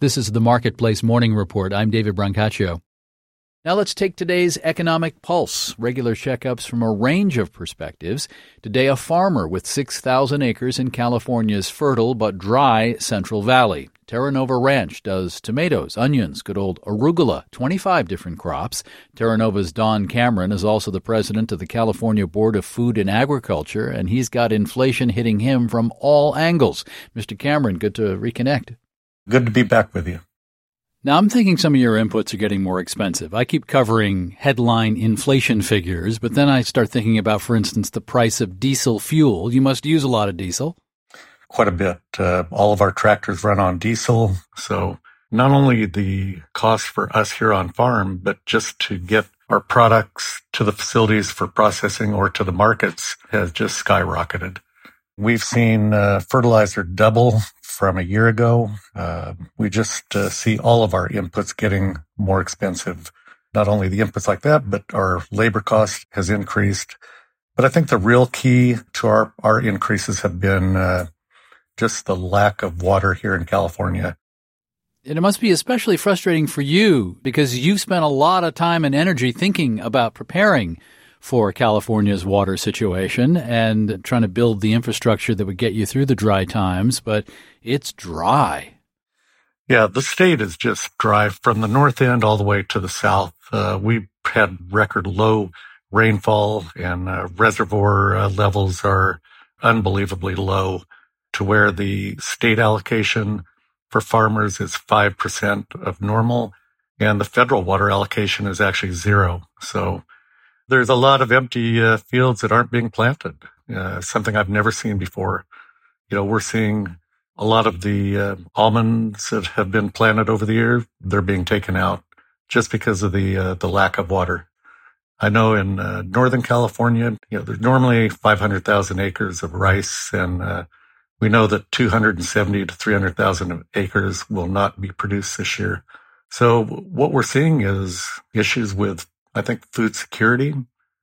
This is the Marketplace Morning Report. I'm David Brancaccio. Now let's take today's economic pulse, regular checkups from a range of perspectives. Today, a farmer with 6,000 acres in California's fertile but dry Central Valley. Terra Nova Ranch does tomatoes, onions, good old arugula, 25 different crops. Terra Nova's Don Cameron is also the president of the California Board of Food and Agriculture, and he's got inflation hitting him from all angles. Mr. Cameron, good to reconnect. Good to be back with you. Now, I'm thinking some of your inputs are getting more expensive. I keep covering headline inflation figures, but then I start thinking about, for instance, the price of diesel fuel. You must use a lot of diesel. Quite a bit. All of our tractors run on diesel. So not only the cost for us here on farm, but just to get our products to the facilities for processing or to the markets has just skyrocketed. We've seen fertilizer double from a year ago. We just see all of our inputs getting more expensive. Not only the inputs like that, but our labor cost has increased. But I think the real key to our increases have been just the lack of water here in California. And it must be especially frustrating for you because you've spent a lot of time and energy thinking about preparing for California's water situation and trying to build the infrastructure that would get you through the dry times, but it's dry. Yeah, the state is just dry from the north end all the way to the south. We've had record low rainfall and reservoir levels are unbelievably low to where the state allocation for farmers is 5% of normal and the federal water allocation is actually 0. So there's a lot of empty fields that aren't being planted, something I've never seen before. You know, we're seeing a lot of the almonds that have been planted over the year, they're being taken out just because of the lack of water. I know in Northern California, there's normally 500,000 acres of rice, and we know that 270 to 300,000 acres will not be produced this year. So what we're seeing is issues with, I think, food security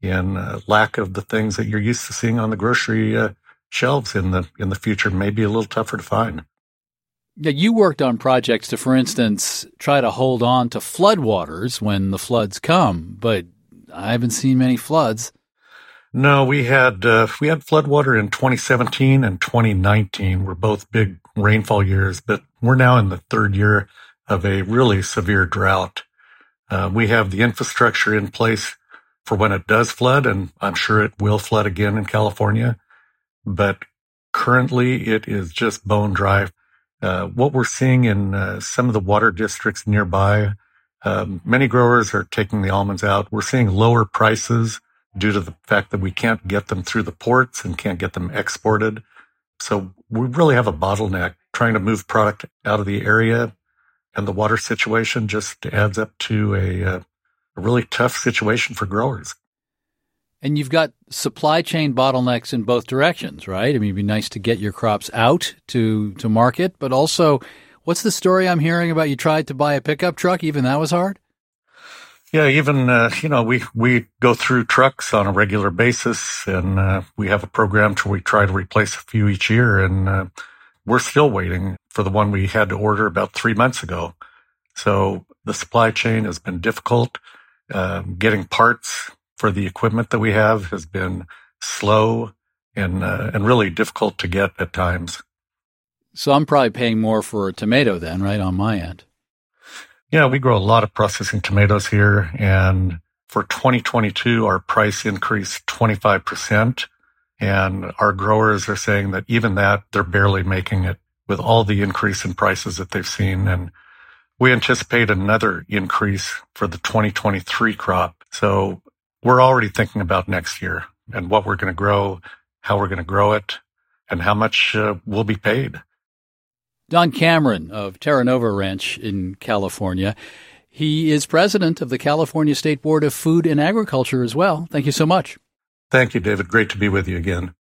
and lack of the things that you're used to seeing on the grocery shelves in the future may be a little tougher to find. Yeah, you worked on projects to, for instance, try to hold on to floodwaters when the floods come, but I haven't seen many floods. No, we had floodwater in 2017 and 2019 were both big rainfall years, but we're now in the third year of a really severe drought. We have the infrastructure in place for when it does flood, and I'm sure it will flood again in California. But currently, it is just bone dry. What we're seeing in some of the water districts nearby, many growers are taking the almonds out. We're seeing lower prices due to the fact that we can't get them through the ports and can't get them exported. So we really have a bottleneck trying to move product out of the area. And the water situation just adds up to a really tough situation for growers. And you've got supply chain bottlenecks in both directions, right? I mean, it'd be nice to get your crops out to market, but also, what's the story I'm hearing about you tried to buy a pickup truck? Even that was hard? Yeah, even, we go through trucks on a regular basis, and we have a program where we try to replace a few each year, and we're still waiting for the one we had to order about 3 months ago. So the supply chain has been difficult. Getting parts for the equipment that we have has been slow and really difficult to get at times. So I'm probably paying more for a tomato then, right, on my end? Yeah, we grow a lot of processing tomatoes here. And for 2022, our price increased 25%. And our growers are saying that even that, they're barely making it with all the increase in prices that they've seen. And we anticipate another increase for the 2023 crop. So we're already thinking about next year and what we're going to grow, how we're going to grow it, and how much will be paid. Don Cameron of Terra Nova Ranch in California. He is president of the California State Board of Food and Agriculture as well. Thank you so much. Thank you, David. Great to be with you again.